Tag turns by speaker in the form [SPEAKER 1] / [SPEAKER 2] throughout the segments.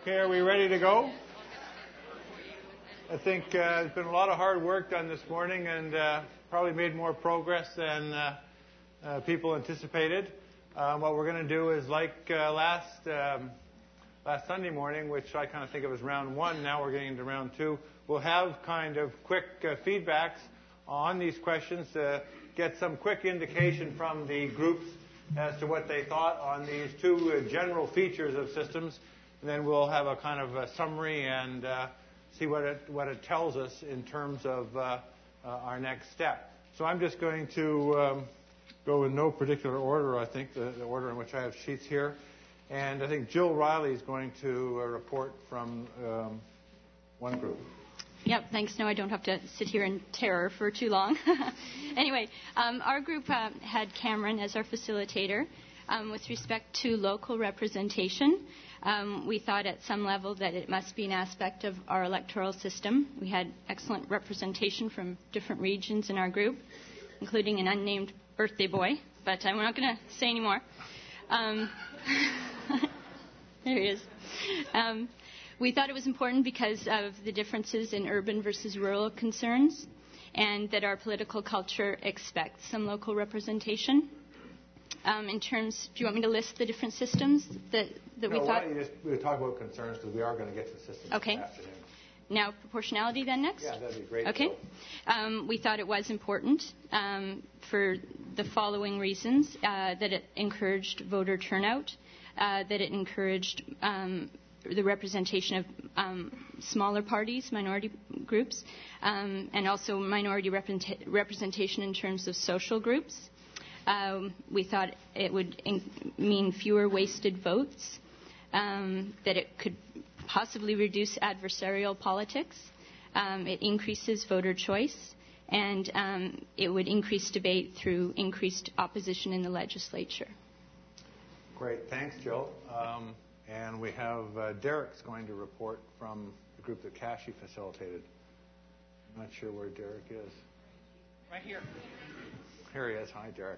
[SPEAKER 1] Okay, are we ready to go? I think there's been a lot of hard work done this morning and probably made more progress than people anticipated. What we're going to do is like last Sunday morning, which I kind of think of as round one, now we're getting into round two. We'll have kind of quick feedbacks on these questions to get some quick indication from the groups as to what they thought on these two general features of systems. And then we'll have a kind of a summary and see what it tells us in terms of our next step. So I'm just going to go in no particular order, I think, the order in which I have sheets here. And I think Jill Riley is going to report from one group.
[SPEAKER 2] Yep, thanks. No, I don't have to sit here in terror for too long. Anyway, our group had Cameron as our facilitator. With respect to local representation, we thought at some level that it must be an aspect of our electoral system. We had excellent representation from different regions in our group, including an unnamed birthday boy, but I'm not going to say any more. There he is. We thought it was important because of the differences in urban versus rural concerns, and that our political culture expects some local representation. In terms, do you want me to list the different systems that we thought?
[SPEAKER 1] Why don't you just talk about concerns, because we are going to get to systems this afternoon.
[SPEAKER 2] Now, proportionality then next?
[SPEAKER 1] Yeah, that'd be great.
[SPEAKER 2] Okay. We thought it was important for the following reasons: that it encouraged voter turnout, that it encouraged the representation of smaller parties, minority groups, and also minority representation in terms of social groups. We thought it would mean fewer wasted votes, that it could possibly reduce adversarial politics. It increases voter choice, and it would increase debate through increased opposition in the legislature.
[SPEAKER 1] Great. Thanks, Jill. And we have Derek's going to report from the group that Kashi facilitated. I'm not sure where Derek is.
[SPEAKER 3] Right here.
[SPEAKER 1] Here he is. Hi, Derek.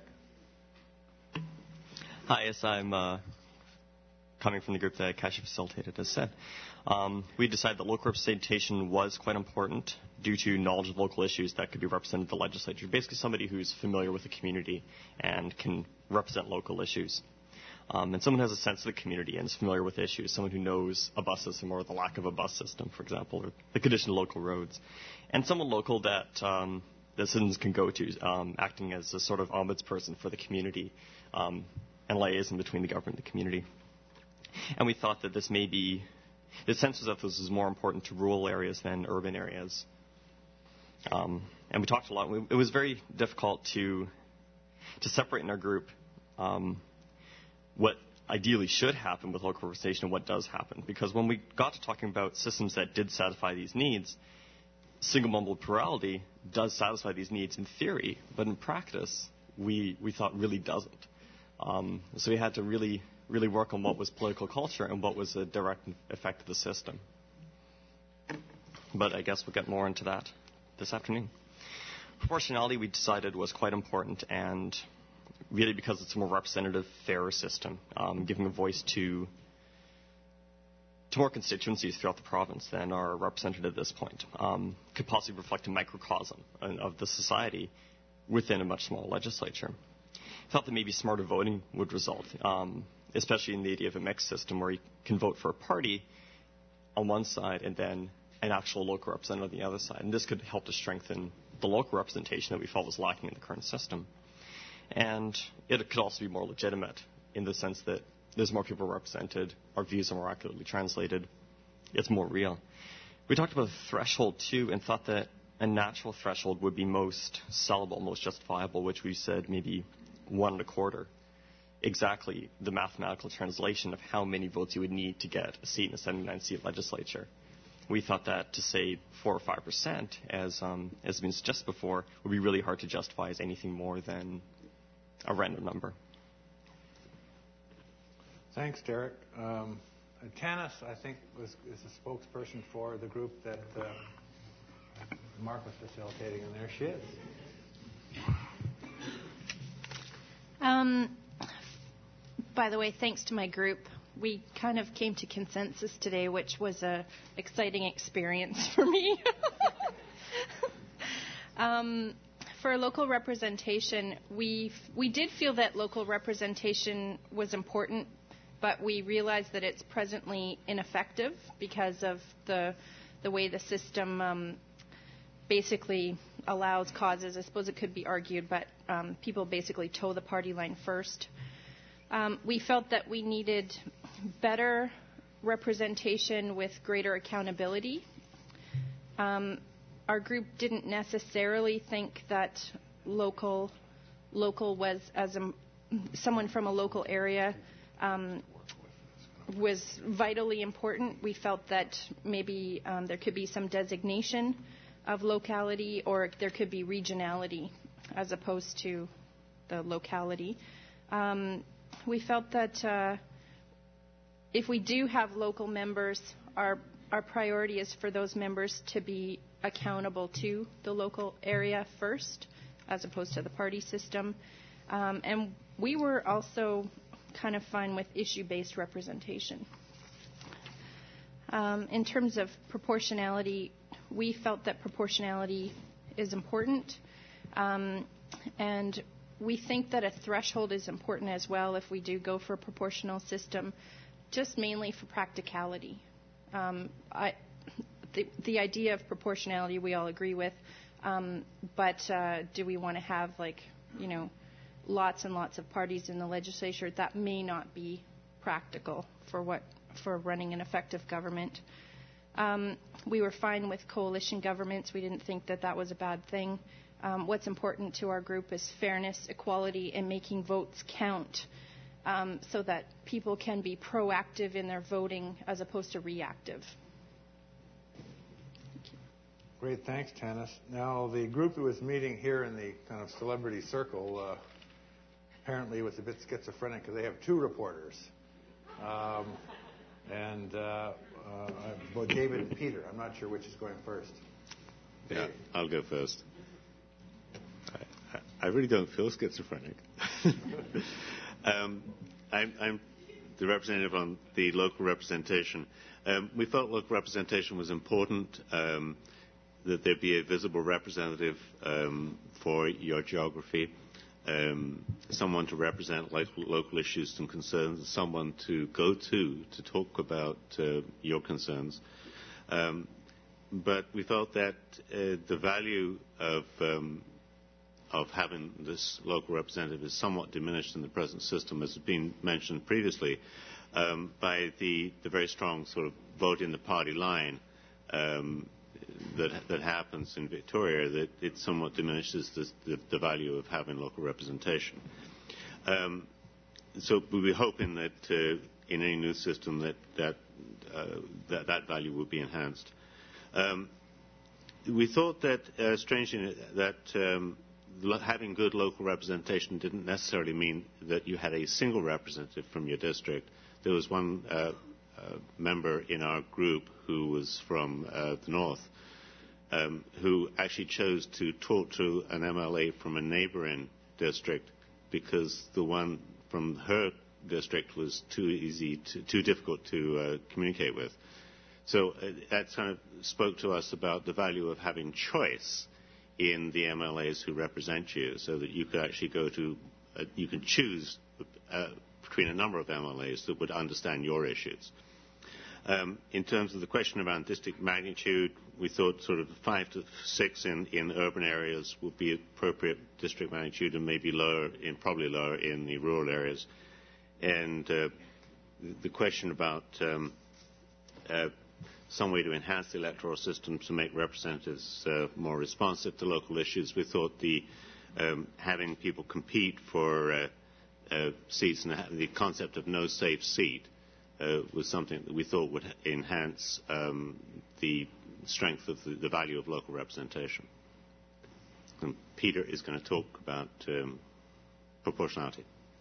[SPEAKER 4] Hi, yes, I'm coming from the group that Kashi facilitated, as said. We decided that local representation was quite important due to knowledge of local issues that could be represented in the legislature. Basically, somebody who's familiar with the community and can represent local issues. And someone who has a sense of the community and is familiar with issues, someone who knows a bus system or the lack of a bus system, for example, or the condition of local roads. And someone local that the citizens can go to, acting as a sort of ombudsperson for the community and liaison between the government and the community. And we thought that the sense was that this was more important to rural areas than urban areas. And we talked a lot. It was very difficult to separate in our group what ideally should happen with local representation and what does happen. Because when we got to talking about systems that did satisfy these needs, single mumble plurality does satisfy these needs in theory, but in practice, we thought really doesn't. So we had to really work on what was political culture and what was a direct effect of the system. But I guess we'll get more into that this afternoon. Proportionality, we decided, was quite important, and really because it's a more representative, fairer system, giving a voice to more constituencies throughout the province than are represented at this point, could possibly reflect a microcosm of the society within a much smaller legislature. I thought that maybe smarter voting would result, especially in the idea of a mixed system where you can vote for a party on one side and then an actual local representative on the other side. And this could help to strengthen the local representation that we felt was lacking in the current system. And it could also be more legitimate in the sense that there's more people represented, our views are more accurately translated, it's more real. We talked about the threshold too and thought that a natural threshold would be most sellable, most justifiable, which we said maybe 1 1/4. Exactly the mathematical translation of how many votes you would need to get a seat in a 79-seat legislature. We thought that to say 4 or 5%, as has been suggested before, would be really hard to justify as anything more than a random number.
[SPEAKER 1] Thanks, Derek. Tanis, I think, is a spokesperson for the group that Mark was facilitating, and there she is.
[SPEAKER 5] By the way, thanks to my group
[SPEAKER 3] we kind of came to consensus today, which was an exciting experience for me. For local representation, we did feel that local representation was important, but we realized that it's presently ineffective because of the way the system basically allows causes. I suppose it could be argued, but people basically toe the party line first. We felt that we needed better representation with greater accountability. Our group didn't necessarily think that local was, as someone from a local area, was vitally important. We felt that maybe there could be some designation of locality, or there could be regionality as opposed to the locality. We felt that if we do have local members, our priority is for those members to be accountable to the local area first, as opposed to the party system. And we were also kind of fine with issue-based representation. In terms of proportionality, we felt that proportionality is important. And we think that a threshold is important as well if we do go for a proportional system, just mainly for practicality. The idea of proportionality we all agree with, but do we want to have lots and lots of parties in the legislature? That may not be practical for running an effective government. We were fine with coalition governments. We didn't think that was a bad thing. What's important to our group is fairness, equality, and making votes count, so that people can be proactive in their voting as opposed to reactive.
[SPEAKER 1] Great, thanks, Tanis. Now, the group that was meeting here in the kind of celebrity circle apparently was a bit schizophrenic because they have two reporters. Both David and Peter. I'm not sure which is going first.
[SPEAKER 5] Yeah, I'll go first. I really don't feel schizophrenic. I'm the representative on the local representation. We felt local representation was important, that there be a visible representative for your geography, someone to represent local issues and concerns, someone to go to talk about your concerns. But we felt that the value of having this local representative is somewhat diminished in the present system, as has been mentioned previously, by the very strong sort of vote in the party line that happens in Victoria, that it somewhat diminishes the value of having local representation. So we were hoping that in any new system that value would be enhanced. We thought that, strangely, that having good local representation didn't necessarily mean that you had a single representative from your district. There was one member in our group who was from the north, who actually chose to talk to an MLA from a neighbouring district because the one from her district was too difficult to communicate with. So that kind of spoke to us about the value of having choice in the MLAs who represent you, so that you could actually you can choose between a number of MLAs that would understand your issues. In terms of the question around district magnitude, we thought sort of 5 to 6 in urban areas would be appropriate district magnitude, and maybe probably lower in the rural areas. And the question about some way to enhance the electoral system to make representatives more responsive to local issues, we thought having people compete for seats and the concept of no safe seat was something that we thought would enhance the strength of the value of local representation. And Peter is going to talk about proportionality.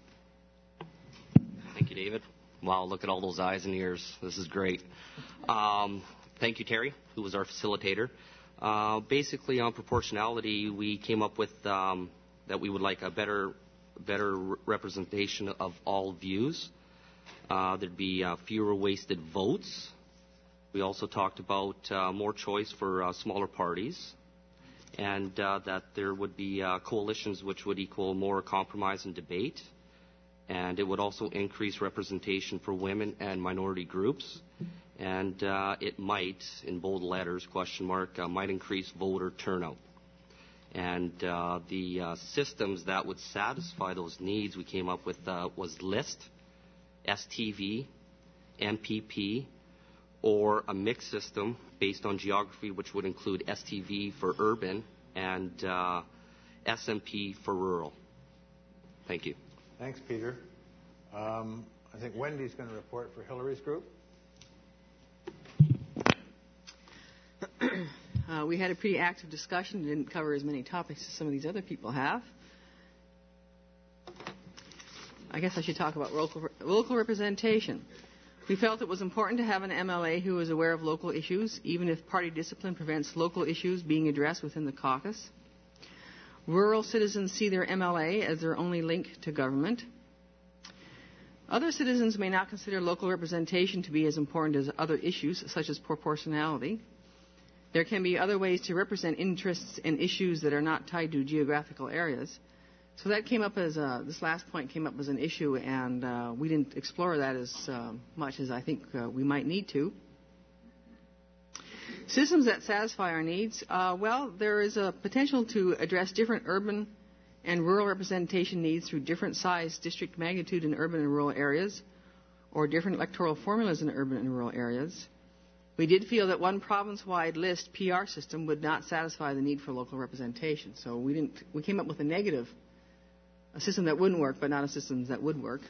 [SPEAKER 6] Thank you, David. Wow, look at all those eyes and ears. This is great. Thank you, Terry, who was our facilitator. Basically, on proportionality, we came up with that we would like a better representation of all views. There'd be fewer wasted votes. We also talked about more choice for smaller parties, and that there would be coalitions which would equal more compromise and debate. And it would also increase representation for women and minority groups. And it might, in bold letters, might increase voter turnout. And the systems that would satisfy those needs we came up with was LIST, STV, MPP, or a mixed system based on geography, which would include STV for urban and SMP for rural. Thank you.
[SPEAKER 1] Thanks, Peter. I think Wendy's going to report for Hillary's group.
[SPEAKER 7] We had a pretty active discussion. We didn't cover as many topics as some of these other people have. I guess I should talk about local representation. We felt it was important to have an MLA who was aware of local issues, even if party discipline prevents local issues being addressed within the caucus. Rural citizens see their MLA as their only link to government. Other citizens may not consider local representation to be as important as other issues, such as proportionality. There can be other ways to represent interests and issues that are not tied to geographical areas. So that came up as this last point came up as an issue, and we didn't explore that as much as I think we might need to. Systems that satisfy our needs. Well, there is a potential to address different urban and rural representation needs through different size district magnitude in urban and rural areas, or different electoral formulas in urban and rural areas. We did feel that one province-wide list PR system would not satisfy the need for local representation. So we came up with a system that wouldn't work, but not a system that would work.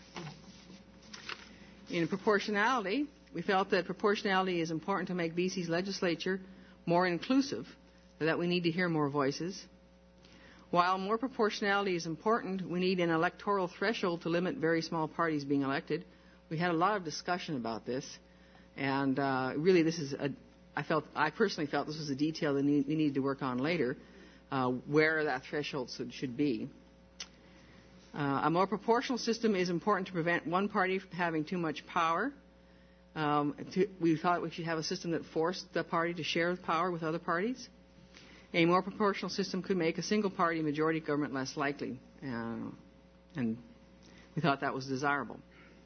[SPEAKER 7] In proportionality, we felt that proportionality is important to make BC's legislature more inclusive, that we need to hear more voices. While more proportionality is important, we need an electoral threshold to limit very small parties being elected. We had a lot of discussion about this, and really I personally felt this was a detail that we needed to work on later, where that threshold should be. A more proportional system is important to prevent one party from having too much power. We thought we should have a system that forced the party to share the power with other parties. A more proportional system could make a single-party majority government less likely, and we thought that was desirable.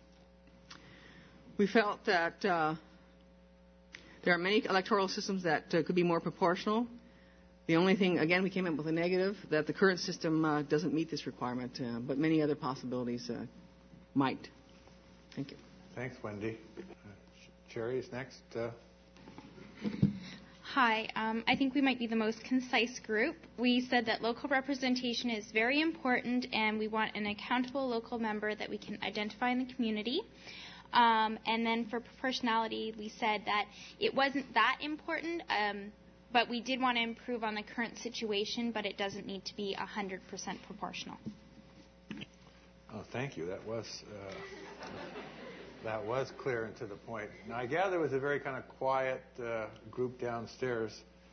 [SPEAKER 7] We felt that there are many electoral systems that could be more proportional. The only thing, again, we came up with a negative, that the current system doesn't meet this requirement, but many other possibilities might. Thank you.
[SPEAKER 1] Thanks, Wendy. Sherry is next.
[SPEAKER 8] Hi, I think we might be the most concise group. We said that local representation is very important, and we want an accountable local member that we can identify in the community. And then for proportionality, we said that it wasn't that important, but we did want to improve on the current situation, but it doesn't need to be 100% proportional.
[SPEAKER 1] Oh, thank you. That was clear and to the point. Now, I gather it was a very kind of quiet group downstairs.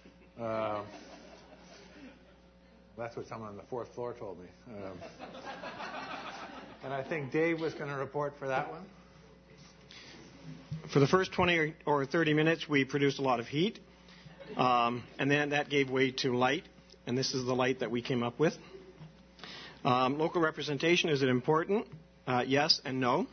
[SPEAKER 1] That's what someone on the fourth floor told me. And I think Dave was going to report for that one.
[SPEAKER 9] For the first 20 or 30 minutes, we produced a lot of heat. And then that gave way to light. And this is the light that we came up with. Local representation, is it important? Yes and no.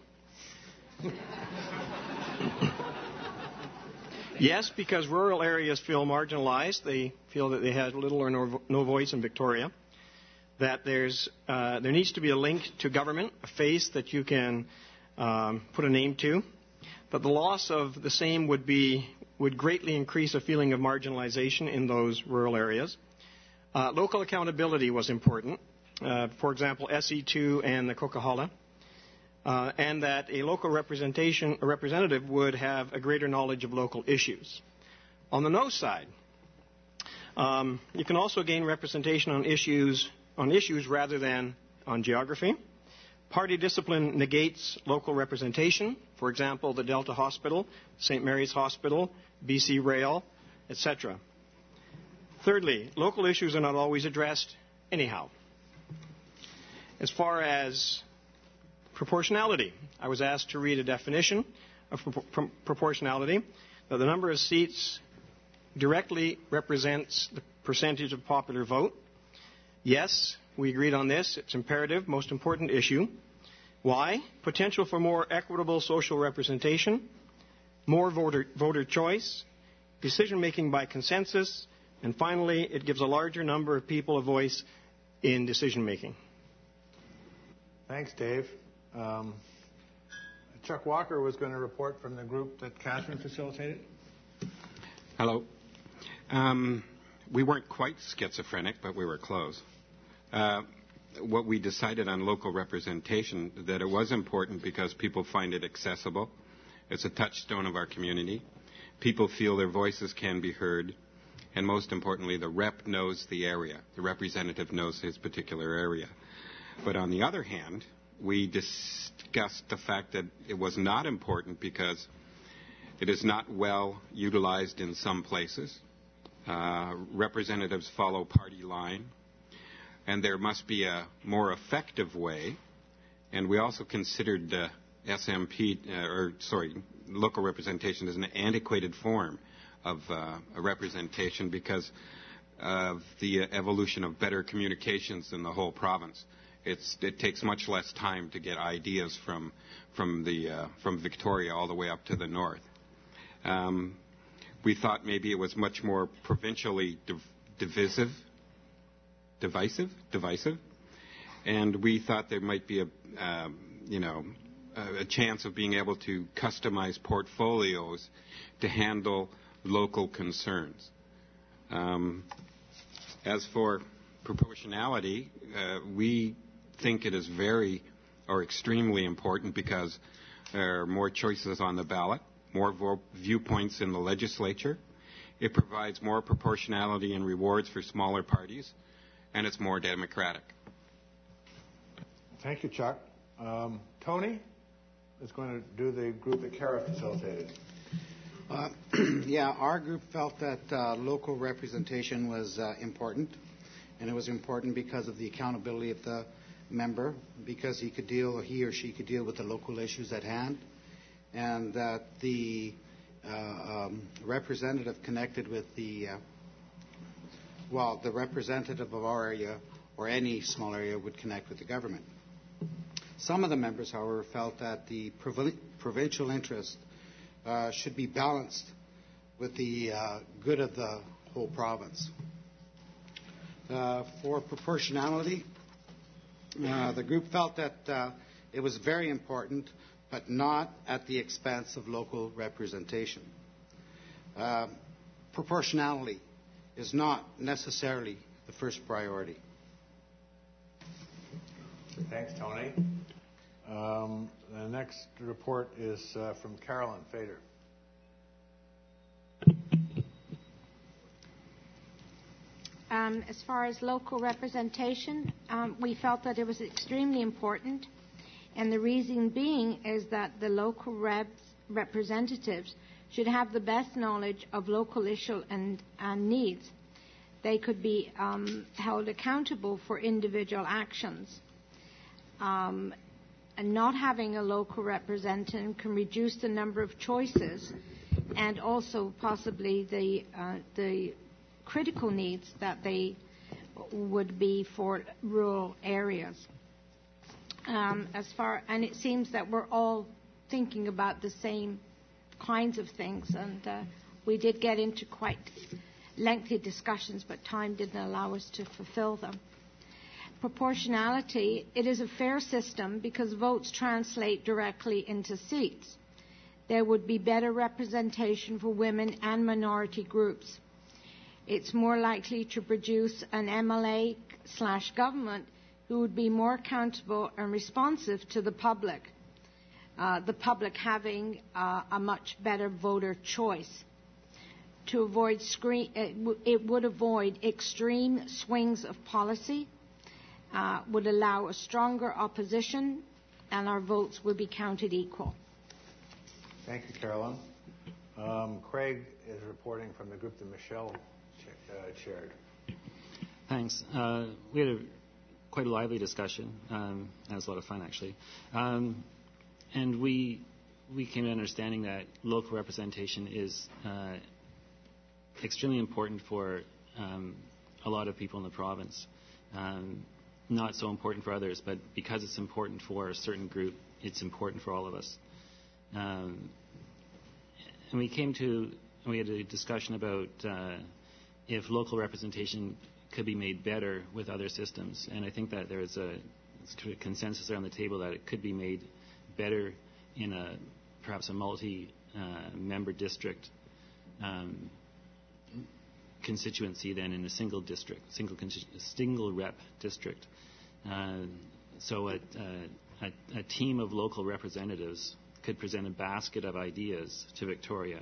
[SPEAKER 9] Yes, because rural areas feel marginalized. They feel that they have little or no voice in Victoria. That there needs to be a link to government, a face that you can put a name to. But the loss of the same would greatly increase a feeling of marginalization in those rural areas. Local accountability was important. For example, SE2 and the Coquihalla. And that a local representative would have a greater knowledge of local issues. On the no side, you can also gain representation on issues rather than on geography. Party discipline negates local representation. For example, the Delta Hospital, St. Mary's Hospital, BC Rail, etc. Thirdly, local issues are not always addressed anyhow. As far as proportionality. I was asked to read a definition of proportionality, that the number of seats directly represents the percentage of popular vote. Yes, we agreed on this. It's imperative, most important issue. Why? Potential for more equitable social representation, more voter choice, decision-making by consensus, and finally, it gives a larger number of people a voice in decision-making.
[SPEAKER 1] Thanks, Dave. Chuck Walker was going to report from the group that Catherine facilitated.
[SPEAKER 10] Hello. We weren't quite schizophrenic, but we were close. What we decided on local representation, that it was important because people find it accessible. It's a touchstone of our community. People feel their voices can be heard. And most importantly, the rep knows the area. The representative knows his particular area. But on the other hand, we discussed the fact that it was not important because it is not well utilized in some places. Representatives follow party line. And there must be a more effective way. And we also considered the local representation as an antiquated form of a representation because of the evolution of better communications in the whole province. It takes much less time to get ideas from Victoria all the way up to the north. We thought maybe it was much more provincially divisive, and we thought there might be a chance of being able to customize portfolios to handle local concerns. As for proportionality, we think it is extremely important because there are more choices on the ballot, more viewpoints in the legislature. It provides more proportionality and rewards for smaller parties, and it's more democratic.
[SPEAKER 1] Thank you, Chuck. Tony is going to do the group that Kara facilitated.
[SPEAKER 11] Our group felt that local representation was important, and it was important because of the accountability of the member, because he or she could deal with the local issues at hand, and that the representative connected with the representative of our area or any small area would connect with the government. Some of the members, however, felt that the provincial interest should be balanced with the good of the whole province. For proportionality, the group felt that it was very important, but not at the expense of local representation. Proportionality is not necessarily the first priority.
[SPEAKER 1] Thanks, Tony. The next report is from Carolyn Fader.
[SPEAKER 12] As far as local representation, we felt that it was extremely important, and the reason being is that the local representatives should have the best knowledge of local issues and needs. They could be held accountable for individual actions. And not having a local representative can reduce the number of choices and also possibly the critical needs that they would be for rural areas. And it seems that we're all thinking about the same kinds of things, and we did get into quite lengthy discussions, but time didn't allow us to fulfill them. Proportionality, it is a fair system because votes translate directly into seats. There would be better representation for women and minority groups. It's more likely to produce an MLA/government who would be more accountable and responsive to the public having a much better voter choice. It would avoid extreme swings of policy, would allow a stronger opposition, and our votes would be counted equal.
[SPEAKER 1] Thank you, Carolyn. Craig is reporting from the group that Michelle chaired.
[SPEAKER 13] Thanks. We had quite a lively discussion. That was a lot of fun, actually. And we came to an understanding that local representation is extremely important for a lot of people in the province. Not so important for others, but because it's important for a certain group, it's important for all of us. And we had a discussion about if local representation could be made better with other systems. And I think that there is a consensus around the table that it could be made better in perhaps a multi-member district constituency than in a single district, single rep district. So a team of local representatives could present a basket of ideas to Victoria,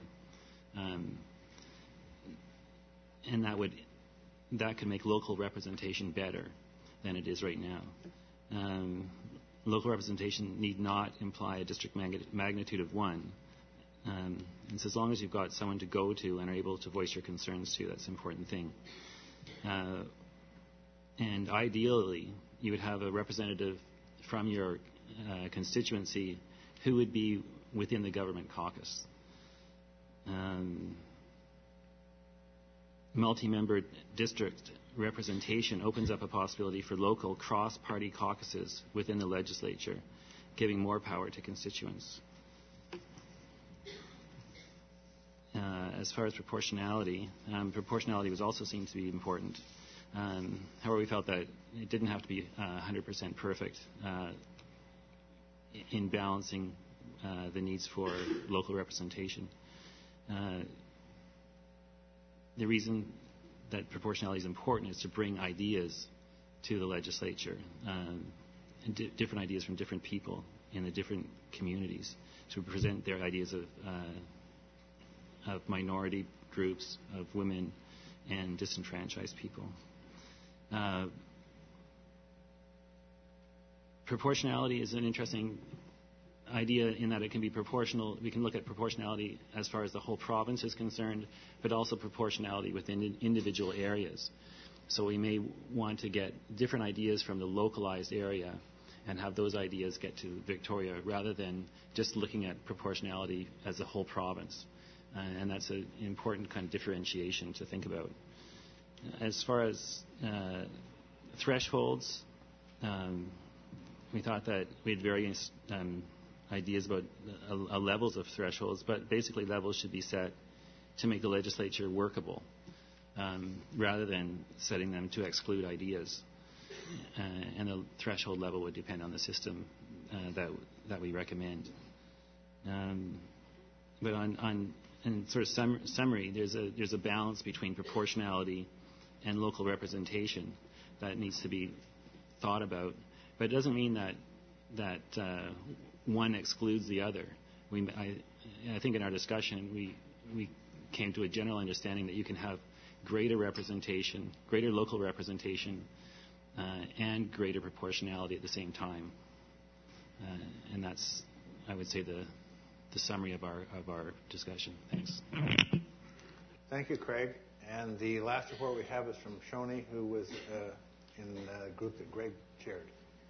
[SPEAKER 13] and that could make local representation better than it is right now. Local representation need not imply a district magnitude of 1. And so as long as you've got someone to go to and are able to voice your concerns to, that's an important thing. And ideally, you would have a representative from your constituency who would be within the government caucus. Multi-member district representation opens up a possibility for local cross-party caucuses within the legislature, giving more power to constituents. As far as proportionality, proportionality was also seen to be important. However, we felt that it didn't have to be 100% perfect in balancing the needs for local representation. The reason that proportionality is important is to bring ideas to the legislature, different ideas from different people in the different communities, to present their ideas of minority groups, of women, and disenfranchised people. Proportionality is an interesting idea in that it can be proportional. We can look at proportionality as far as the whole province is concerned, but also proportionality within individual areas. So we may want to get different ideas from the localized area and have those ideas get to Victoria rather than just looking at proportionality as a whole province. And that's an important kind of differentiation to think about. As far as thresholds, we thought that we had various ideas about levels of thresholds, but basically levels should be set to make the legislature workable rather than setting them to exclude ideas. And the threshold level would depend on the system that we recommend. But in sort of summary, there's a balance between proportionality and local representation that needs to be thought about. But it doesn't mean that one excludes the other. I think in our discussion we came to a general understanding that you can have greater representation, greater local representation, and greater proportionality at the same time. And that's, I would say, the summary of our discussion. Thanks.
[SPEAKER 1] Thank you, Craig. And the last report we have is from Shoni, who was in the group that Greg chaired.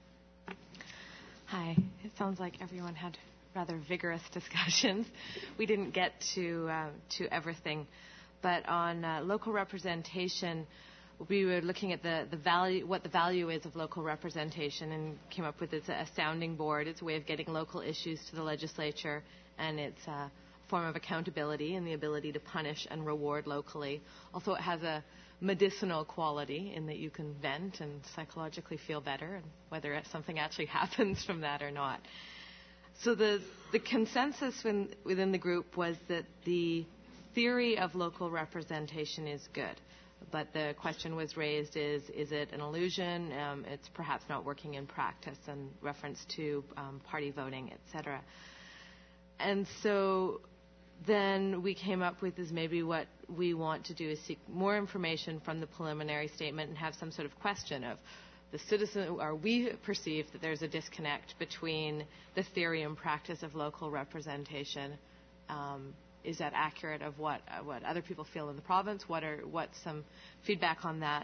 [SPEAKER 14] Hi. It sounds like everyone had rather vigorous discussions. We didn't get to everything, but on local representation, we were looking at the value, what the value is of local representation, and came up with a sounding board. It's a way of getting local issues to the legislature, and it's a form of accountability and the ability to punish and reward locally. Also, it has a medicinal quality in that you can vent and psychologically feel better, and whether something actually happens from that or not. So the consensus within the group was that the theory of local representation is good, but the question was raised, is it an illusion? It's perhaps not working in practice, and reference to party voting, etc. And so then we came up with is maybe what we want to do is seek more information from the preliminary statement and have some sort of question of the citizen, or we perceive that there's a disconnect between the theory and practice of local representation. Is that accurate of what other people feel in the province? What's some feedback on that?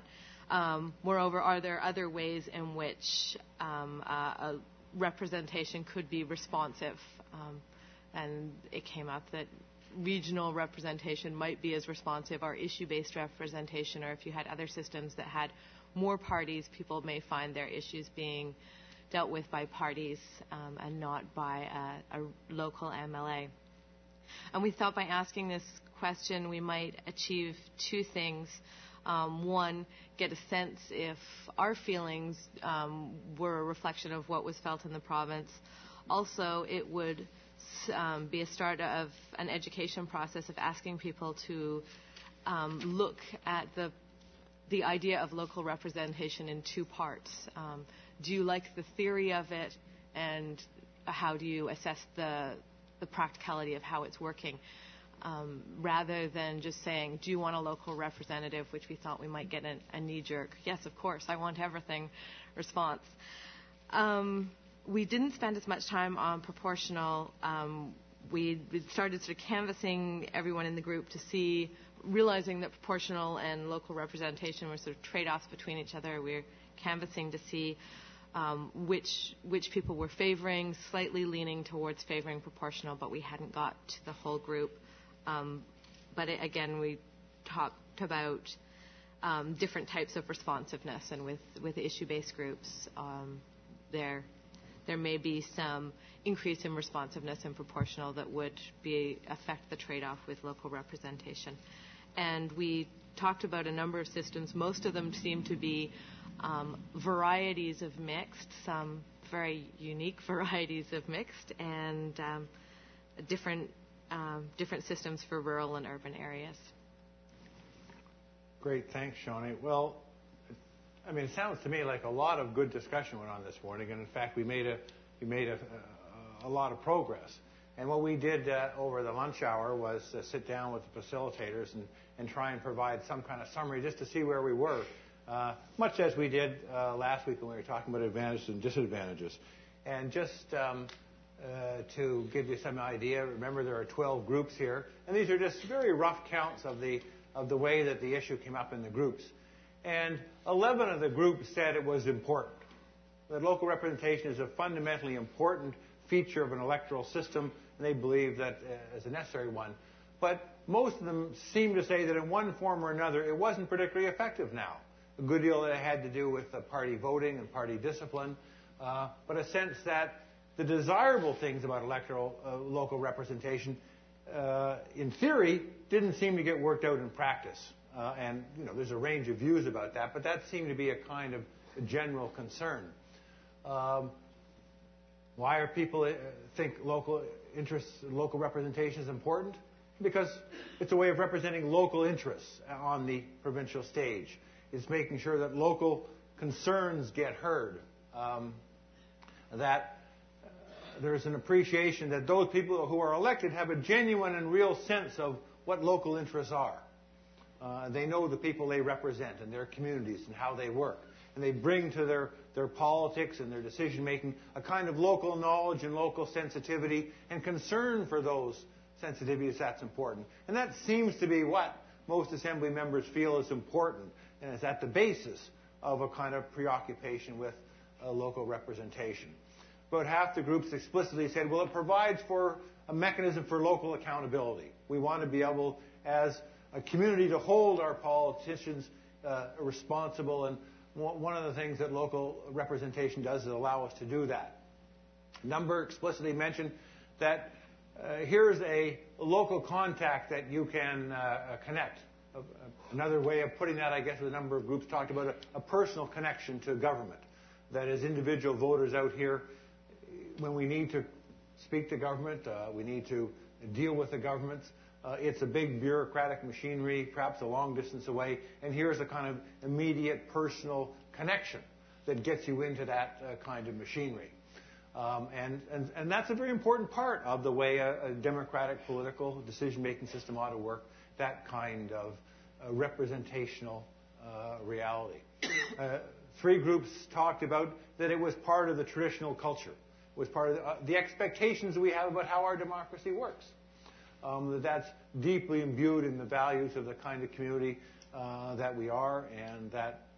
[SPEAKER 14] Moreover, are there other ways in which a representation could be responsive? And it came up that regional representation might be as responsive, or issue-based representation, or if you had other systems that had more parties, people may find their issues being dealt with by parties and not by a local MLA. And we thought by asking this question we might achieve two things. One, get a sense if our feelings were a reflection of what was felt in the province. Also, it would be a start of an education process of asking people to look at the idea of local representation in two parts. Do you like the theory of it, and how do you assess the practicality of how it's working? Rather than just saying, do you want a local representative, which we thought we might get a knee-jerk, yes, of course, I want everything response. We didn't spend as much time on proportional. We started sort of canvassing everyone in the group to see, realizing that proportional and local representation were sort of trade-offs between each other. We were canvassing to see which people were favoring, slightly leaning towards favoring proportional, but we hadn't got to the whole group. But again, we talked about different types of responsiveness, and with issue-based groups, there may be some increase in responsiveness in proportional that would affect the trade-off with local representation. And we talked about a number of systems. Most of them seem to be varieties of mixed, some very unique varieties of mixed, and different systems for rural and urban areas.
[SPEAKER 1] Great, thanks, Shawnee. Well, I mean, it sounds to me like a lot of good discussion went on this morning, and in fact, we made a lot of progress. And what we did over the lunch hour was sit down with the facilitators and try and provide some kind of summary just to see where we were, much as we did last week when we were talking about advantages and disadvantages. And just to give you some idea, remember there are 12 groups here, and these are just very rough counts of the way that the issue came up in the groups. And 11 of the groups said it was important, that local representation is a fundamentally important feature of an electoral system, and they believe that is a necessary one. But most of them seem to say that in one form or another it wasn't particularly effective now. A good deal that it had to do with party voting and party discipline, but a sense that the desirable things about local representation, in theory, didn't seem to get worked out in practice. And there's a range of views about that, but that seemed to be a kind of general concern. Why are people think local interests, local representation is important? Because it's a way of representing local interests on the provincial stage. It's making sure that local concerns get heard. That there's an appreciation that those people who are elected have a genuine and real sense of what local interests are. They know the people they represent and their communities and how they work. And they bring to their politics and their decision-making a kind of local knowledge and local sensitivity and concern for those sensitivities. That's important. And that seems to be what most Assembly members feel is important, and is at the basis of a kind of preoccupation with local representation. About half the groups explicitly said, well, it provides for a mechanism for local accountability. We want to be able, as a community, to hold our politicians responsible, and one of the things that local representation does is allow us to do that. A number explicitly mentioned that here's a local contact that you can connect. Another way of putting that, I guess, a number of groups talked about a personal connection to government. That as individual voters out here, when we need to speak to government, we need to deal with the governments. It's a big bureaucratic machinery, perhaps a long distance away, and here's a kind of immediate personal connection that gets you into that kind of machinery. And that's a very important part of the way a democratic political decision-making system ought to work, that kind of representational reality. Three groups talked about that it was part of the traditional culture, was part of the expectations we have about how our democracy works. That's deeply imbued in the values of the kind of community that we are, and that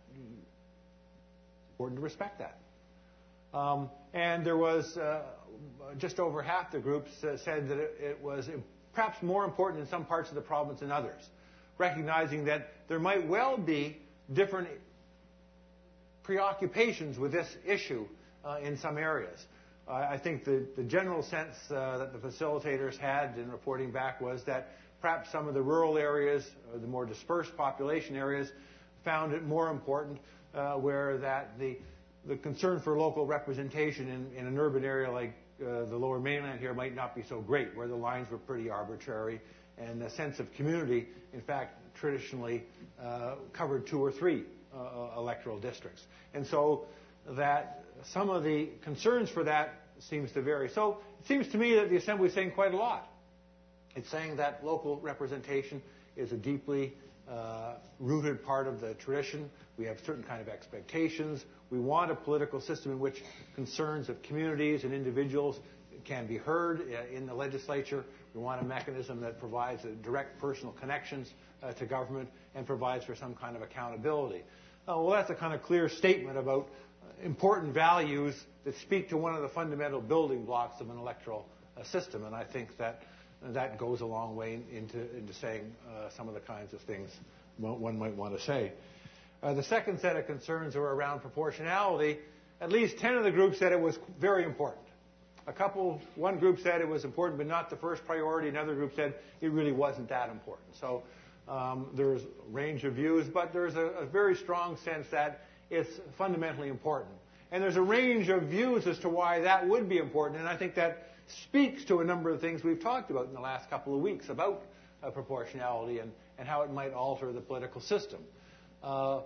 [SPEAKER 1] it's important to respect that. And there was just over half the groups said that it was perhaps more important in some parts of the province than others, recognizing that there might well be different preoccupations with this issue in some areas. I think the general sense that the facilitators had in reporting back was that perhaps some of the rural areas, or the more dispersed population areas, found it more important, where that the concern for local representation in an urban area like the Lower Mainland here might not be so great, where the lines were pretty arbitrary, and the sense of community, in fact, traditionally covered 2 or 3 electoral districts. And so that some of the concerns for that seems to vary. So it seems to me that the Assembly is saying quite a lot. It's saying that local representation is a deeply rooted part of the tradition. We have certain kind of expectations. We want a political system in which concerns of communities and individuals can be heard in the legislature. We want a mechanism that provides direct personal connections to government and provides for some kind of accountability. Well, that's a kind of clear statement about important values that speak to one of the fundamental building blocks of an electoral system, and I think that goes a long way into saying some of the kinds of things one might want to say. The second set of concerns were around proportionality. At least 10 of the groups said it was very important. One group said it was important but not the first priority. Another group said it really wasn't that important. So there's a range of views, but there's a very strong sense that it's fundamentally important. And there's a range of views as to why that would be important, and I think that speaks to a number of things we've talked about in the last couple of weeks about proportionality and how it might alter the political system. 10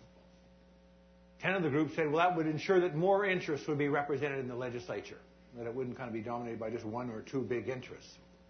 [SPEAKER 1] of the groups said, well, that would ensure that more interests would be represented in the legislature, that it wouldn't kind of be dominated by just 1 or 2 big interests.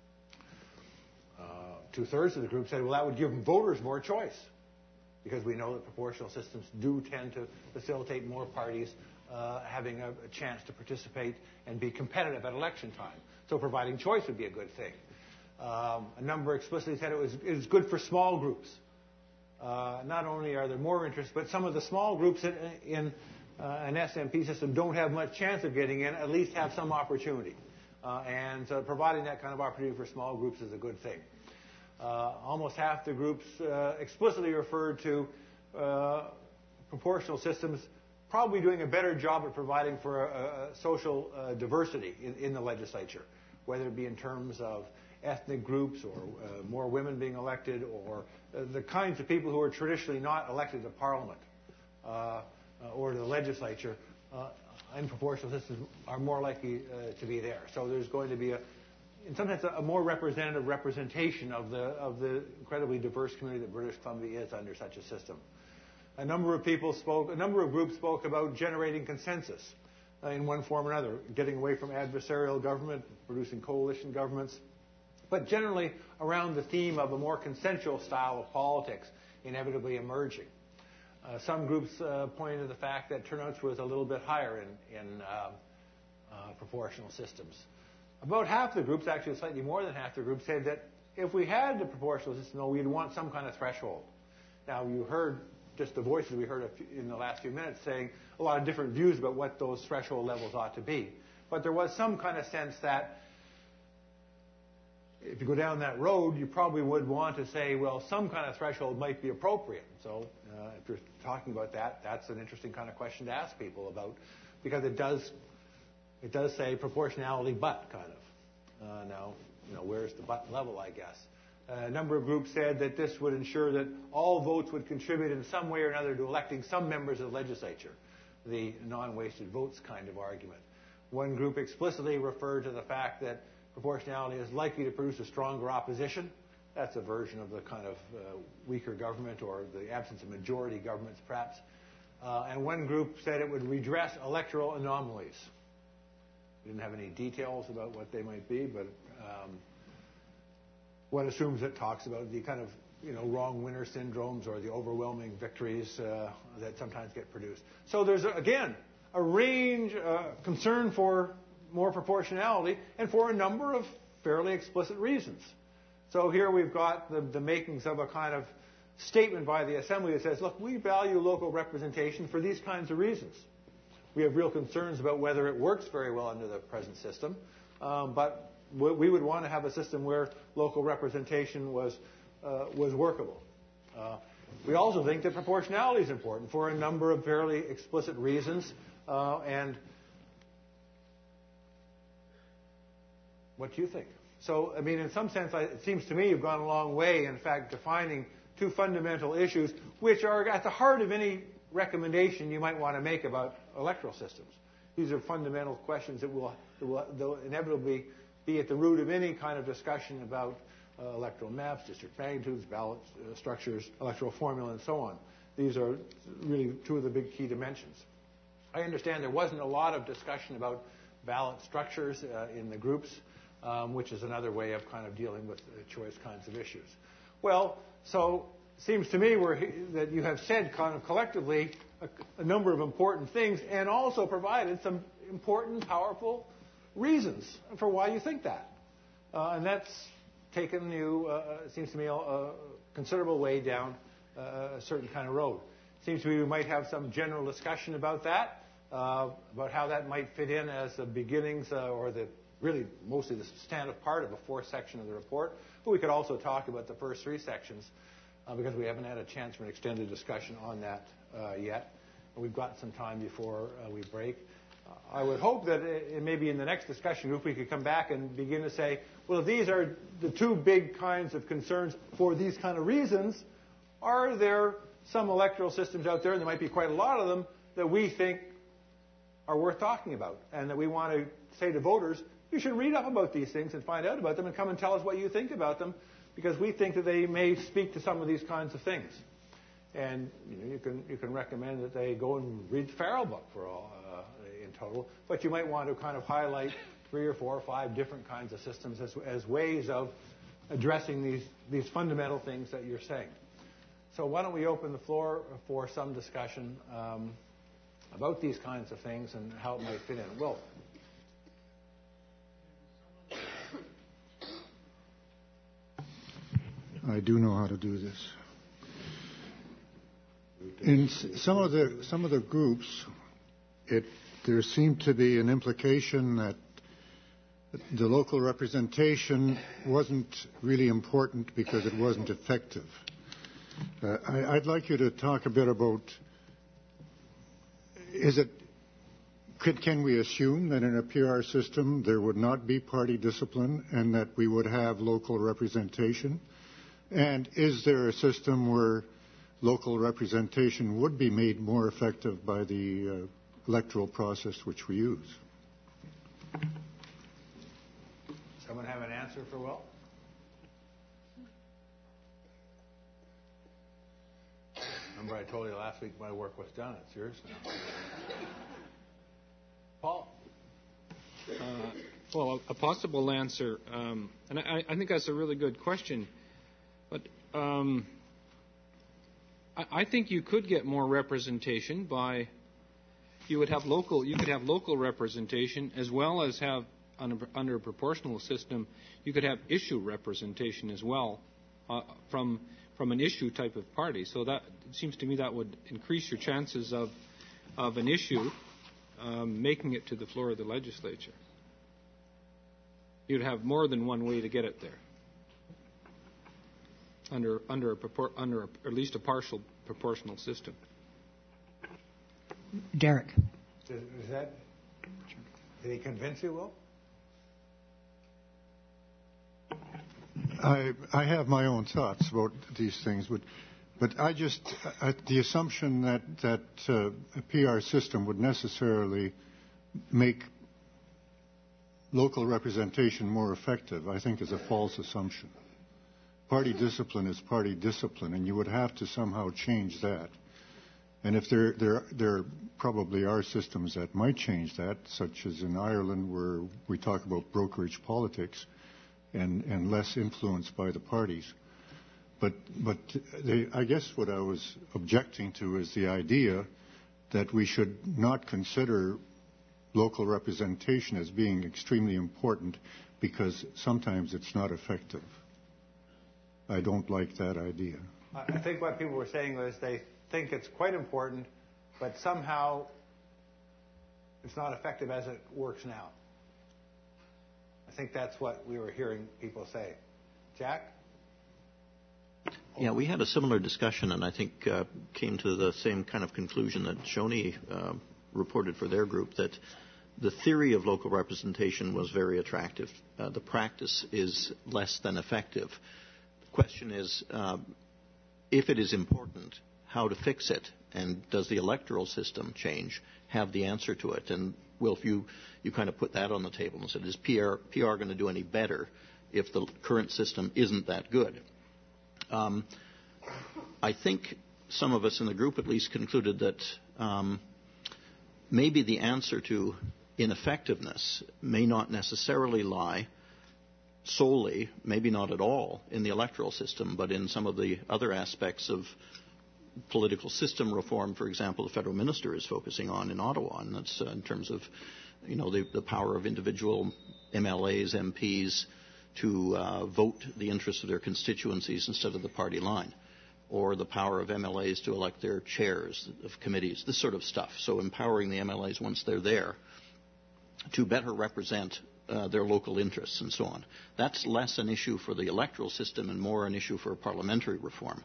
[SPEAKER 1] 2/3 of the group said, well, that would give voters more choice, because we know that proportional systems do tend to facilitate more parties having a chance to participate and be competitive at election time. So providing choice would be a good thing. A number explicitly said it was good for small groups. Not only are there more interests, but some of the small groups in an SMP system don't have much chance of getting in, at least have some opportunity. And providing that kind of opportunity for small groups is a good thing. Almost half the groups explicitly referred to proportional systems probably doing a better job at providing for social diversity in the legislature, whether it be in terms of ethnic groups or more women being elected or the kinds of people who are traditionally not elected to Parliament or to the legislature in proportional systems are more likely to be there. So there's going to be in some sense, a more representative representation of the incredibly diverse community that British Columbia is under such a system. A number of groups spoke about generating consensus in one form or another, getting away from adversarial government, producing coalition governments, but generally around the theme of a more consensual style of politics inevitably emerging. Some groups pointed to the fact that turnouts was a little bit higher in proportional systems. About half the groups, actually slightly more than half the groups, said that if we had the proportional system, though, we'd want some kind of threshold. Now, you heard just the voices we heard in the last few minutes saying a lot of different views about what those threshold levels ought to be. But there was some kind of sense that if you go down that road, you probably would want to say, well, some kind of threshold might be appropriate. So if you're talking about that, that's an interesting kind of question to ask people about, because it does say proportionality but, kind of. Now, where's the but level, I guess? A number of groups said that this would ensure that all votes would contribute in some way or another to electing some members of the legislature, the non-wasted votes kind of argument. One group explicitly referred to the fact that proportionality is likely to produce a stronger opposition. That's a version of the kind of weaker government or the absence of majority governments, perhaps. And one group said it would redress electoral anomalies. We didn't have any details about what they might be, but one assumes it talks about the kind of wrong winner syndromes or the overwhelming victories that sometimes get produced. So there's, again, a range, concern for more proportionality and for a number of fairly explicit reasons. So here we've got the makings of a kind of statement by the Assembly that says, look, we value local representation for these kinds of reasons. We have real concerns about whether it works very well under the present system, but we would want to have a system where local representation was workable. We also think that proportionality is important for a number of fairly explicit reasons. And what do you think? So, I mean, in some sense, it seems to me you've gone a long way, in fact, defining two fundamental issues which are at the heart of any recommendation you might want to make about electoral systems. These are fundamental questions that will inevitably be at the root of any kind of discussion about electoral maps, district magnitudes, ballot structures, electoral formula, and so on. These are really two of the big key dimensions. I understand there wasn't a lot of discussion about ballot structures in the groups, which is another way of kind of dealing with choice kinds of issues. Well, so it seems to me that you have said kind of collectively a number of important things and also provided some important, powerful reasons for why you think that. And that's taken you, it seems to me, a considerable way down a certain kind of road. It seems to me we might have some general discussion about that, about how that might fit in as the beginnings or really mostly the substantive part of the fourth section of the report. But we could also talk about the first three sections because we haven't had a chance for an extended discussion on that yet. We've got some time before we break. I would hope that maybe in the next discussion group we could come back and begin to say, well, if these are the two big kinds of concerns for these kind of reasons, are there some electoral systems out there, and there might be quite a lot of them, that we think are worth talking about and that we want to say to voters, you should read up about these things and find out about them and come and tell us what you think about them because we think that they may speak to some of these kinds of things. And you can recommend that they go and read the Farrell book for all in total, but you might want to kind of highlight 3 or 4 or 5 different kinds of systems as ways of addressing these fundamental things that you're saying. So why don't we open the floor for some discussion about these kinds of things and how it might fit in. Will?
[SPEAKER 15] I do know how to do this. In some of the groups, there seemed to be an implication that the local representation wasn't really important because it wasn't effective. I'd like you to talk a bit about, can we assume that in a PR system there would not be party discipline and that we would have local representation? And is there a system where local representation would be made more effective by the electoral process which we use?
[SPEAKER 1] Someone have an answer for Will? Remember I told you last week my work was done. It's yours now. Paul?
[SPEAKER 9] Well, a possible answer, and I think that's a really good question, but I think you could get more representation by you could have local representation as well as have under a proportional system you could have issue representation as well from an issue type of party. So that it seems to me that would increase your chances of an issue making it to the floor of the legislature. You'd have more than one way to get it there under at least a partial proportional system.
[SPEAKER 16] Derek.
[SPEAKER 1] Did he convince you, Will?
[SPEAKER 15] I have my own thoughts about these things, but the assumption that a PR system would necessarily make local representation more effective, I think is a false assumption. Party discipline is party discipline, and you would have to somehow change that. And if there probably are systems that might change that, such as in Ireland where we talk about brokerage politics and less influenced by the parties. But I guess what I was objecting to is the idea that we should not consider local representation as being extremely important because sometimes it's not effective. I don't like that idea.
[SPEAKER 1] I think what people were saying was they think it's quite important, but somehow it's not effective as it works now. I think that's what we were hearing people say. Jack?
[SPEAKER 16] Yeah, we had a similar discussion, and I think came to the same kind of conclusion that Shoney reported for their group, that the theory of local representation was very attractive. The practice is less than effective. The question is, if it is important, how to fix it, and does the electoral system change have the answer to it? And Wilf, you kind of put that on the table and said, is PR going to do any better if the current system isn't that good? I think some of us in the group at least concluded that maybe the answer to ineffectiveness may not necessarily lie solely, maybe not at all, in the electoral system, but in some of the other aspects of political system reform, for example, the federal minister is focusing on in Ottawa, and that's in terms of, the power of individual MLAs, MPs to vote the interests of their constituencies instead of the party line, or the power of MLAs to elect their chairs of committees, this sort of stuff. So empowering the MLAs once they're there to better represent their local interests and so on. That's less an issue for the electoral system and more an issue for parliamentary reform.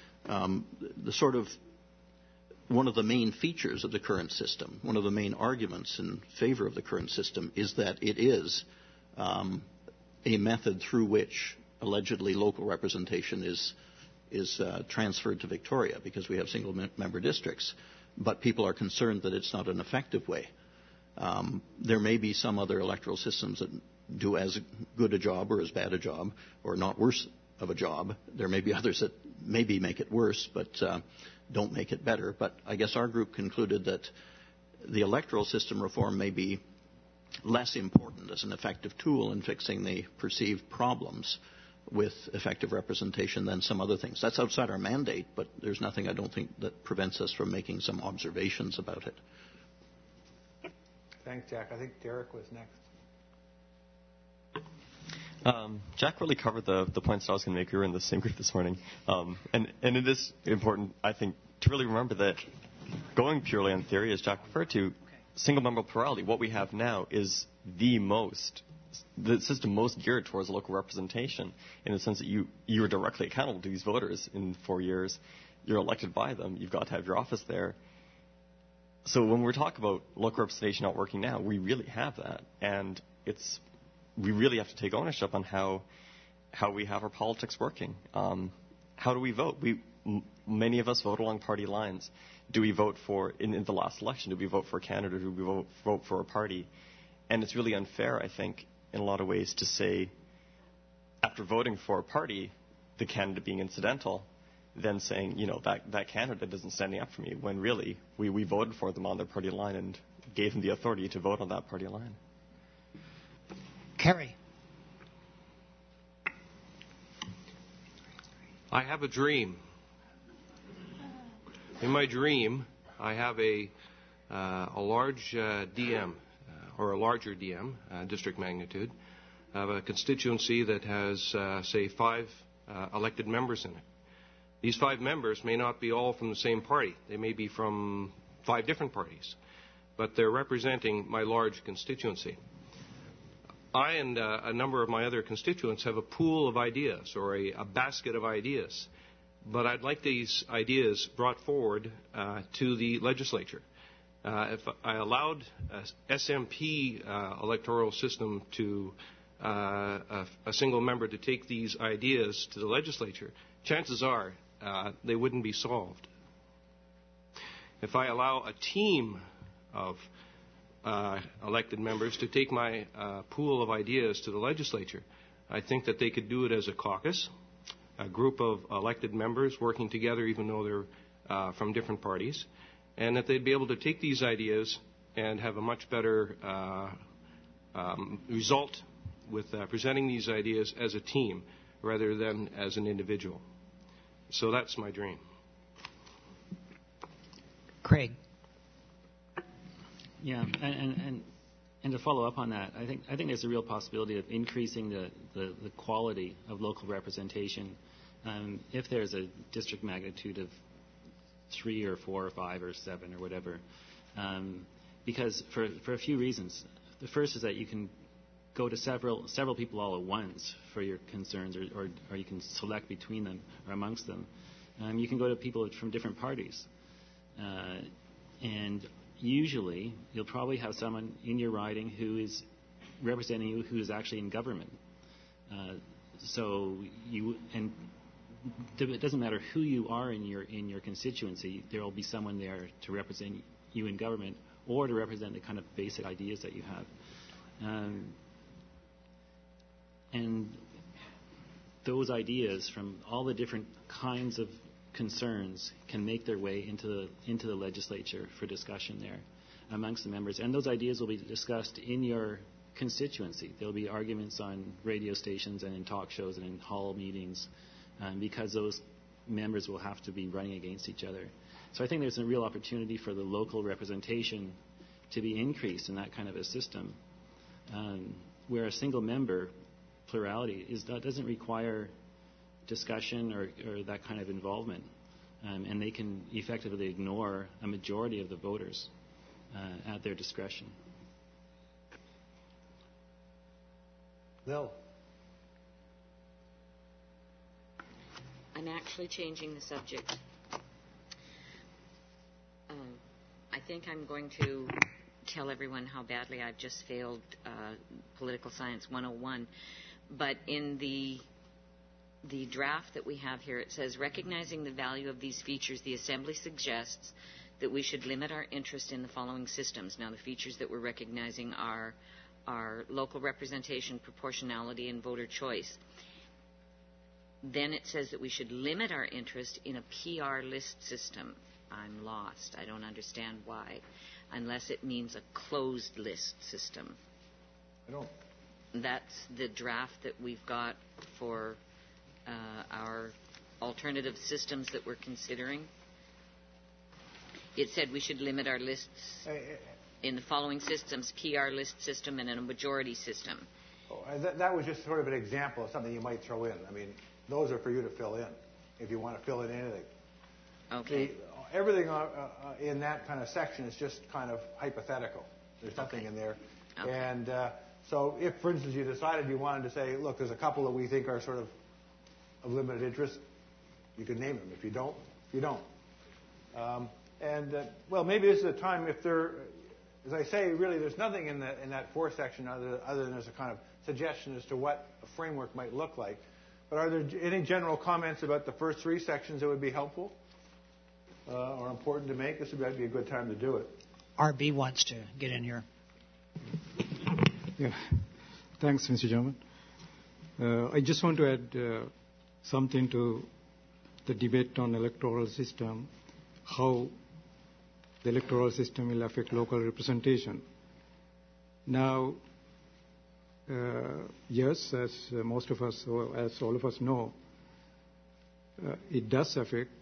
[SPEAKER 16] One of the main features of the current system, one of the main arguments in favor of the current system is that it is a method through which allegedly local representation is transferred to Victoria because we have single member districts. But people are concerned that it's not an effective way. There may be some other electoral systems that do as good a job or as bad a job or not worse of a job. There may be others that maybe make it worse but don't make it better. But I guess our group concluded that the electoral system reform may be less important as an effective tool in fixing the perceived problems with effective representation than some other things. That's outside our mandate, but there's nothing, I don't think, that prevents us from making some observations about it.
[SPEAKER 1] Thanks, Jack. I think Derek was next.
[SPEAKER 4] Jack really covered the points I was going to make. We were in the same group this morning. And it is important, I think, to really remember that going purely on theory, as Jack referred to, single-member plurality, what we have now is the system most geared towards local representation in the sense that you are directly accountable to these voters in 4 years. You're elected by them. You've got to have your office there. So when we're talking about local representation not working now, we really have that. And we really have to take ownership on how we have our politics working. How do we vote? Many of us vote along party lines. Do we vote for, in the last election, do we vote for a candidate or do we vote for a party? And it's really unfair, I think, in a lot of ways to say, after voting for a party, the candidate being incidental, then saying, that candidate isn't standing up for me, when really we voted for them on their party line and gave them the authority to vote on that party line.
[SPEAKER 17] Kerry.
[SPEAKER 18] I have a dream. In my dream, I have a large DM, or a larger DM, district magnitude, of a constituency that has, say, 5 elected members in it. These 5 members may not be all from the same party. They may be from 5 different parties, but they're representing my large constituency. I and a number of my other constituents have a pool of ideas, or a basket of ideas, but I'd like these ideas brought forward to the legislature. If I allowed a SMP electoral system to a single member to take these ideas to the legislature, chances are they wouldn't be solved. If I allow a team of elected members to take my pool of ideas to the legislature, I think that they could do it as a caucus, a group of elected members working together even though they're from different parties, and that they'd be able to take these ideas and have a much better result with presenting these ideas as a team rather than as an individual. So that's my dream.
[SPEAKER 17] Craig.
[SPEAKER 13] Yeah, and to follow up on that, I think there's a real possibility of increasing the quality of local representation if there's a district magnitude of 3 or 4 or 5 or 7 or whatever, because for a few reasons. The first is that you can go to several people all at once for your concerns, or you can select between them or amongst them. You can go to people from different parties. And usually you'll probably have someone in your riding who is representing you who is actually in government. It doesn't matter who you are in your constituency, there will be someone there to represent you in government or to represent the kind of basic ideas that you have. And those ideas from all the different kinds of concerns can make their way into the legislature for discussion there amongst the members. And those ideas will be discussed in your constituency. There will be arguments on radio stations and in talk shows and in hall meetings because those members will have to be running against each other. So I think there's a real opportunity for the local representation to be increased in that kind of a system, where a single member plurality doesn't require discussion or that kind of involvement, and they can effectively ignore a majority of the voters at their discretion.
[SPEAKER 1] Lil.
[SPEAKER 17] I'm actually changing the subject. I think I'm going to tell everyone how badly I've just failed Political Science 101. But in the draft that we have here, it says, recognizing the value of these features, the Assembly suggests that we should limit our interest in the following systems. Now, the features that we're recognizing are local representation, proportionality, and voter choice. Then it says that we should limit our interest in a PR list system. I'm lost. I don't understand why, unless it means a closed list system.
[SPEAKER 1] I don't.
[SPEAKER 17] That's the draft that we've got for our alternative systems that we're considering. It said we should limit our lists in the following systems: PR list system and a majority system.
[SPEAKER 1] That was just sort of an example of something you might throw in. I mean, those are for you to fill in if you want to fill in anything.
[SPEAKER 17] Okay.
[SPEAKER 1] Everything in that kind of section is just kind of hypothetical. There's nothing in there.
[SPEAKER 17] Okay.
[SPEAKER 1] And so if, for instance, you decided you wanted to say, look, there's a couple that we think are sort of limited interest, you can name them. If you don't, you don't. Well, maybe this is a time if there, as I say, really there's nothing in that fourth section other than there's a kind of suggestion as to what a framework might look like. But are there any general comments about the first three sections that would be helpful or important to make? This would be a good time to do it.
[SPEAKER 19] RB wants to get in here.
[SPEAKER 20] Yeah. Thanks, Mr. Chairman. I just want to add something to the debate on electoral system, how the electoral system will affect local representation. Now, yes, as most of us, or as all of us know, it does affect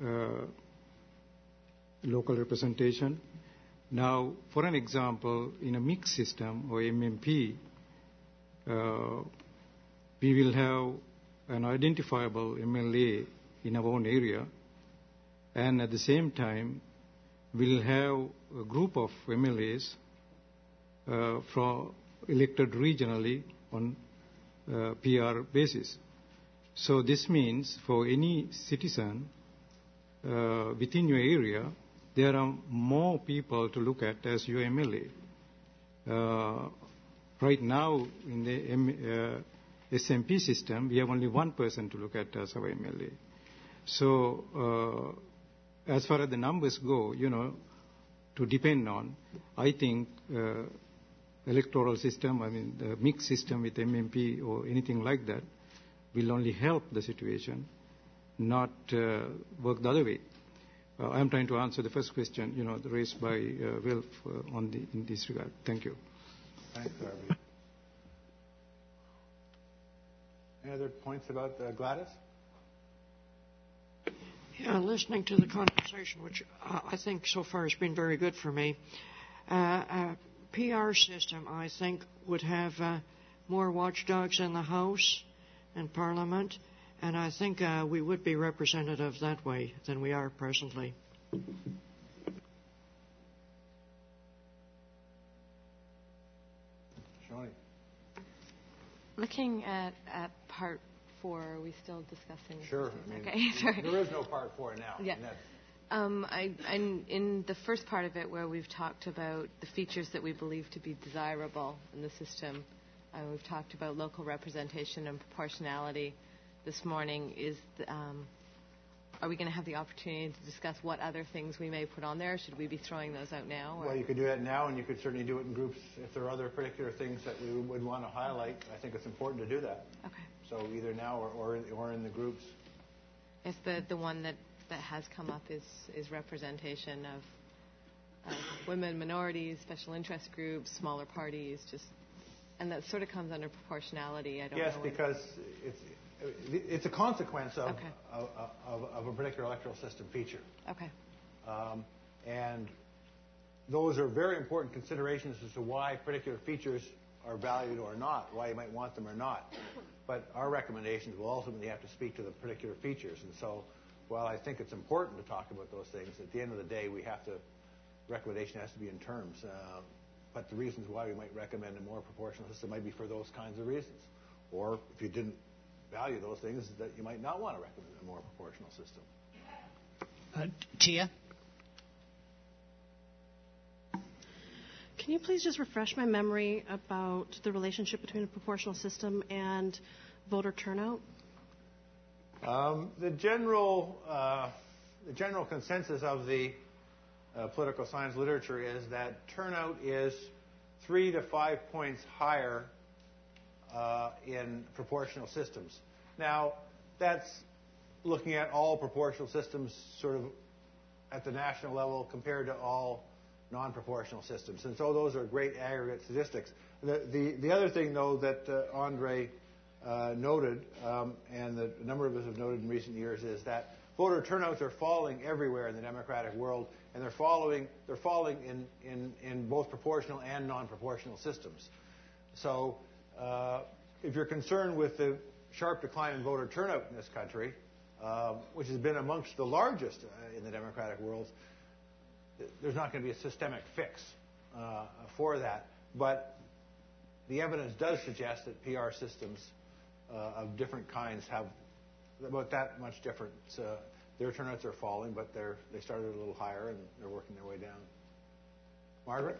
[SPEAKER 20] local representation. Now, for an example, in a mixed system or MMP, we will have an identifiable MLA in our own area, and at the same time, we'll have a group of MLAs elected regionally on PR basis. So this means for any citizen within your area, there are more people to look at as your MLA. Right now, in the SMP system, we have only one person to look at as our MLA. So as far as the numbers go, to depend on, I think electoral system, I mean the mixed system with MMP or anything like that, will only help the situation, not work the other way. I'm trying to answer the first question, raised by Wilf in this regard. Thank you.
[SPEAKER 1] Thanks, Arby. Any other points about Gladys?
[SPEAKER 19] Yeah, listening to the conversation, which I think so far has been very good for me. A PR system, I think, would have more watchdogs in the House and Parliament, And I think we would be representative that way than we are presently.
[SPEAKER 14] Looking at part 4, are we still discussing?
[SPEAKER 1] Sure.
[SPEAKER 14] Okay, sorry.
[SPEAKER 1] There is no part 4 now.
[SPEAKER 14] Yeah. In the first part of it, where we've talked about the features that we believe to be desirable in the system, we've talked about local representation and proportionality this morning. Are we going to have the opportunity to discuss what other things we may put on there? Should we be throwing those out now?
[SPEAKER 1] Well, you could do that now, and you could certainly do it in groups if there are other particular things that we would want to highlight. I think it's important to do that.
[SPEAKER 14] Okay.
[SPEAKER 1] So either now or in the groups.
[SPEAKER 14] Is the one that has come up is representation of women, minorities, special interest groups, smaller parties, and that sort of comes under proportionality. I don't know.
[SPEAKER 1] Yes, because it's a consequence of a particular electoral system feature.
[SPEAKER 14] Okay.
[SPEAKER 1] And those are very important considerations as to why particular features are valued or not, why you might want them or not. But our recommendations will ultimately have to speak to the particular features. And so while I think it's important to talk about those things, at the end of the day, recommendation has to be in terms. But the reasons why we might recommend a more proportional system might be for those kinds of reasons. Or if you didn't value those things, that you might not want to recommend a more proportional system.
[SPEAKER 21] Tia?
[SPEAKER 22] Can you please just refresh my memory about the relationship between a proportional system and voter turnout?
[SPEAKER 1] The general consensus of the political science literature is that turnout is 3 to 5 points higher in proportional systems. Now, that's looking at all proportional systems sort of at the national level compared to all non-proportional systems. And so those are great aggregate statistics. The other thing, though, that Andre noted, and that a number of us have noted in recent years, is that voter turnouts are falling everywhere in the democratic world, and they're falling in both proportional and non-proportional systems. So if you're concerned with the sharp decline in voter turnout in this country, which has been amongst the largest in the democratic world, there's not going to be a systemic fix for that. But the evidence does suggest that PR systems of different kinds have about that much difference. Their turnouts are falling, but they started a little higher and they're working their way down. Margaret?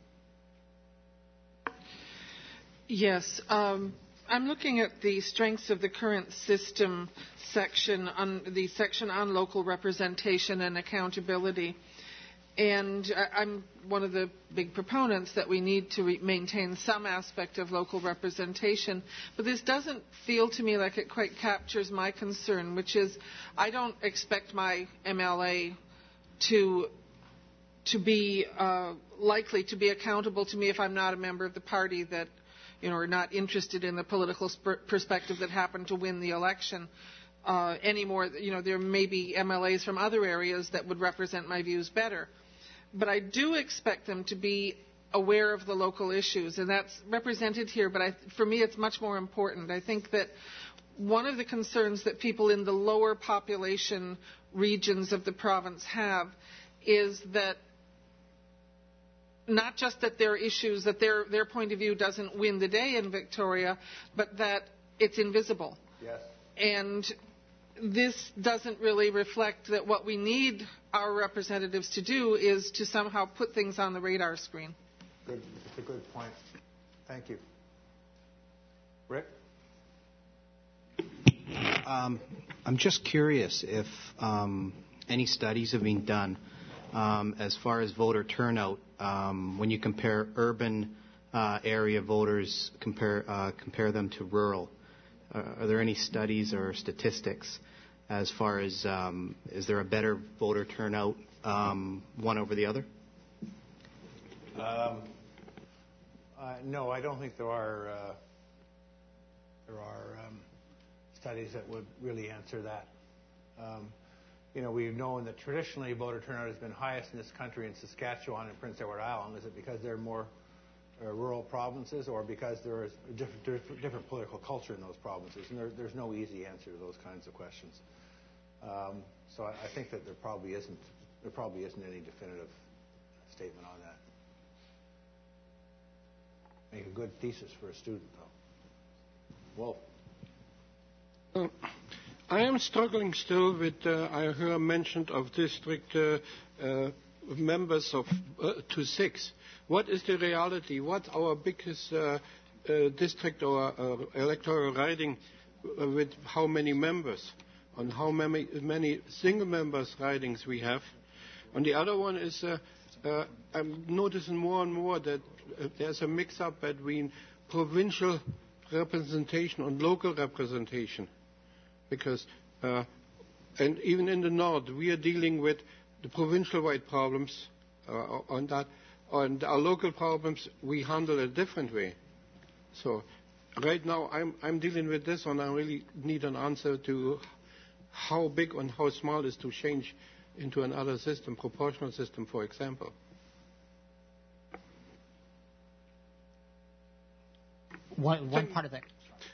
[SPEAKER 23] Yes. I'm looking at the strengths of the current system section, on the section on local representation and accountability. And I'm one of the big proponents that we need to maintain some aspect of local representation. But this doesn't feel to me like it quite captures my concern, which is I don't expect my MLA to be likely to be accountable to me if I'm not a member of the party that, or not interested in the political perspective that happened to win the election. Anymore, there may be MLAs from other areas that would represent my views better. But I do expect them to be aware of the local issues, and that's represented here, but for me it's much more important. I think that one of the concerns that people in the lower population regions of the province have is that not just that their issues, that their point of view doesn't win the day in Victoria, but that it's invisible.
[SPEAKER 1] Yes.
[SPEAKER 23] And this doesn't really reflect that what we need our representatives to do is to somehow put things on the radar screen.
[SPEAKER 1] Good. That's a good point. Thank you. Rick?
[SPEAKER 24] I'm just curious if any studies have been done as far as voter turnout when you compare urban area voters, compare them to rural. Are there any studies or statistics as far as is there a better voter turnout one over the other?
[SPEAKER 1] No, I don't think there are studies that would really answer that. We've known that traditionally voter turnout has been highest in this country in Saskatchewan and Prince Edward Island. Is it because they're more rural provinces, or because there is a different political culture in those provinces, and there's no easy answer to those kinds of questions. So I think that there probably isn't any definitive statement on that. Make a good thesis for a student, though. Wolf.
[SPEAKER 18] I am struggling still with, I heard mentioned of district members of to 6. What is the reality? What's our biggest district or electoral riding with how many members? On how many single members ridings we have? And the other one is I'm noticing more and more that there's a mix-up between provincial representation and local representation. Because, and even in the north, we are dealing with the provincial-wide problems on that. And our local problems, we handle a different way. So right now, I'm dealing with this, and I really need an answer to how big and how small is to change into another system, proportional system, for example.
[SPEAKER 2] One part of that.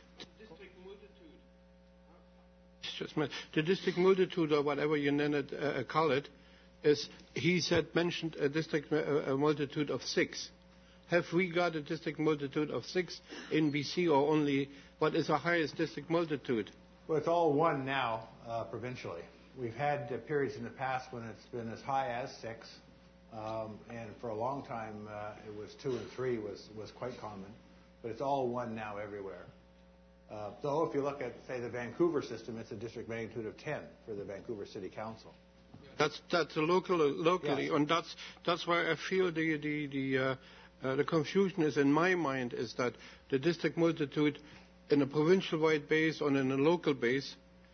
[SPEAKER 18] The district multitude, or whatever you call it, is, he said, mentioned a district multitude of 6. Have we got a district multitude of 6 in BC, or only what is the highest district multitude?
[SPEAKER 1] Well, it's all 1 now, provincially. We've had periods in the past when it's been as high as 6, and for a long time it was 2 and 3 was quite common, but it's all 1 now everywhere. Though if you look at, say, the Vancouver system, it's a district magnitude of 10 for the Vancouver City Council.
[SPEAKER 18] That's locally, yes. And that's why I feel the confusion is in my mind is that the district multitude in a provincial-wide base or in a local base,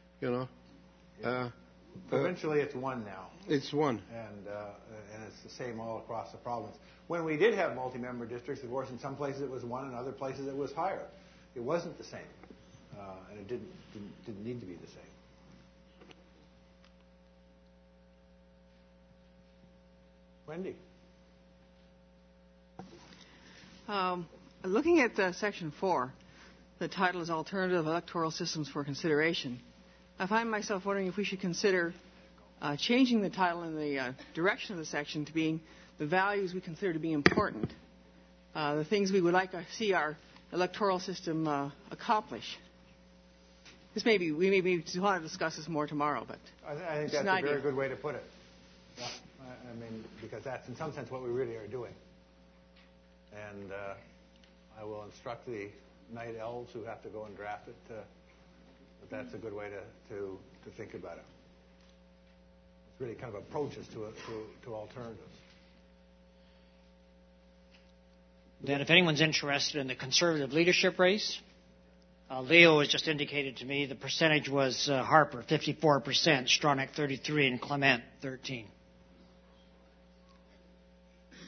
[SPEAKER 1] provincially it's 1 now.
[SPEAKER 18] It's 1,
[SPEAKER 1] and it's the same all across the province. When we did have multi-member districts, of course, in some places it was 1, in other places it was higher. It wasn't the same, and it didn't need to be the same. Wendy.
[SPEAKER 7] Looking at Section 4, the title is Alternative Electoral Systems for Consideration. I find myself wondering if we should consider changing the title in the direction of the section to being the values we consider to be important, the things we would like to see our electoral system accomplish. We may want to discuss this more tomorrow, but
[SPEAKER 1] I think that's a very good way to put it. Yeah. I mean, because that's in some sense what we really are doing. And I will instruct the night elves who have to go and draft it that that's a good way to think about it. It's really kind of approaches to alternatives.
[SPEAKER 2] Then if anyone's interested in the Conservative leadership race, Leo has just indicated to me the percentage was Harper, 54%, Stronach, 33%, and Clement, 13%.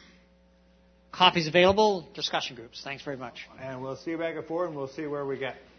[SPEAKER 2] Copies available, discussion groups. Thanks very much.
[SPEAKER 1] And we'll see you back at 4, and we'll see where we get.